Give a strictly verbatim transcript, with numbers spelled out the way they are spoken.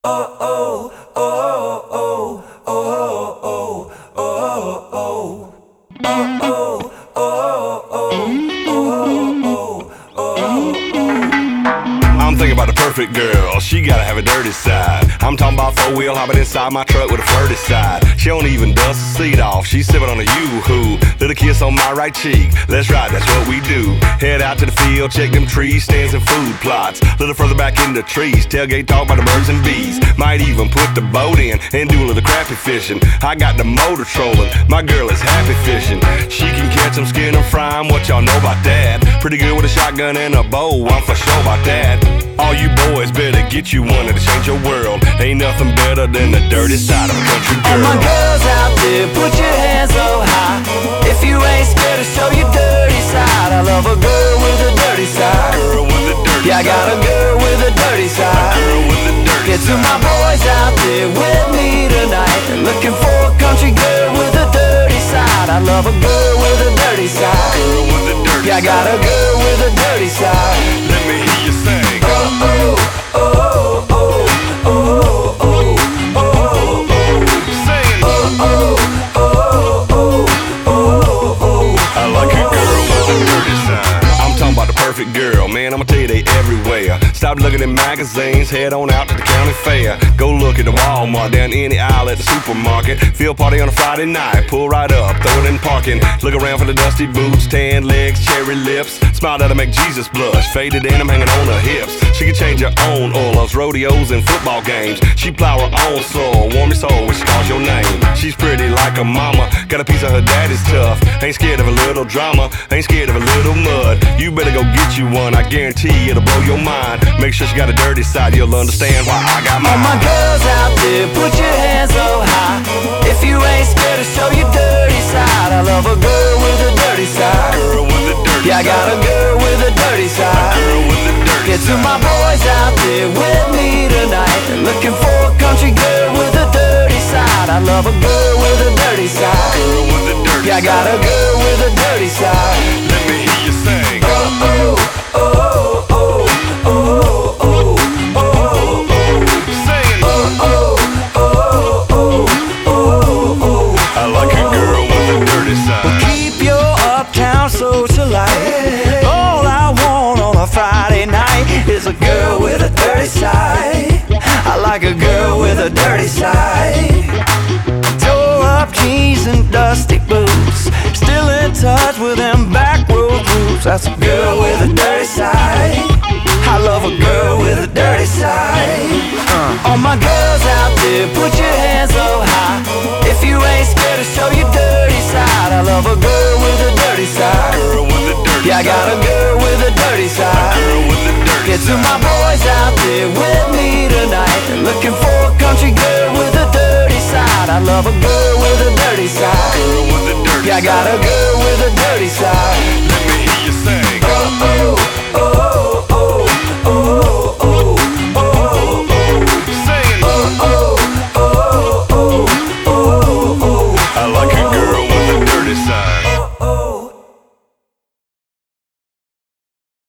I'm thinking about the perfect girl, she gotta have a dirty side. I'm talking about four-wheel hopping inside my truck with a flirty side. She don't even dust the seat off, she's sipping on a yoo-hoo. Little kiss on my right cheek, let's ride, that's what we do. Head out to the field, check them tree stands and food plots. Little further back in the trees, tailgate talk about the birds and bees. Might even put the boat in and do a little crappie fishing. I got the motor trolling, my girl is happy fishing. She can catch them, skin them, fry them, what y'all know about that? Pretty good with a shotgun and a bow, I'm for sure about that. All you boys better get you one that'll change your world. Ain't nothing better than the dirty side of a country girl. All my girls out there, put your hands up high. If you ain't scared to show your dirty side. I love a girl with a dirty side. Girl with a dirty yeah, I got a girl with a dirty side. A girl with a dirty Get to my boys out there with me tonight. Looking for a country girl with a dirty side. I love a girl with a dirty side. Girl with a dirty yeah, I got a girl with a dirty side. Let me hear you sing. Oh, oh, oh, oh, oh, oh, oh, oh, oh. Sing. Oh, oh, oh, oh, oh, oh. I like a girl with a dirty side. I'm talking about the perfect girl, man, I'ma tell you they everywhere. Stop looking at magazines, head on out to the county fair. Go look at the Walmart, down any aisle at the supermarket. Field party on a Friday night, pull right up, throw it in parking. Look around for the dusty boots, tan legs, cherry lips. Smile that'll make Jesus blush, faded denim hanging on her hips. She can change her own oils, rodeos and football games. She plow her own soil, warm your soul when she calls your name. She's pretty like a mama, got a piece of her daddy's tough. Ain't scared of a little drama, ain't scared of a little mud. You better go get you one, I guarantee it'll blow your mind. Make sure she got a dirty side, you'll understand why I got mine. All my girls out there, put your hands up high. If you ain't scared to show your dirty side. I love a girl with a dirty side. Girl with a dirty yeah, I got a girl with a dirty side. Girl with a dirty Get to my boys out there with me tonight. Looking for a country girl with a dirty side. I love a girl with a dirty side. Girl with a dirty yeah, I got a girl with a dirty side. Let me hear you sing. Oh, oh, oh, oh, oh, oh, oh, oh, oh. Sing. Oh, oh, oh, oh, oh, oh. I like a girl with a dirty side. Keep your uptown socialite. All I want on a Friday night is a girl with a dirty side. I like a girl with a dirty side. Tore up jeans and dusty boots. Still in touch with them back road roots. That's a girl with a dirty side. I love a girl with a dirty side. uh. All my girls out there, put your hands up high. If you ain't scared to show your dirty side. I love a girl with a dirty side. Girl with a dirty yeah, I got a girl with a dirty side. Girl with a dirty Get to my boys out there with me tonight. Looking for a country girl with a dirty side. I love a girl with a dirty side. Girl with a dirty yeah, I got a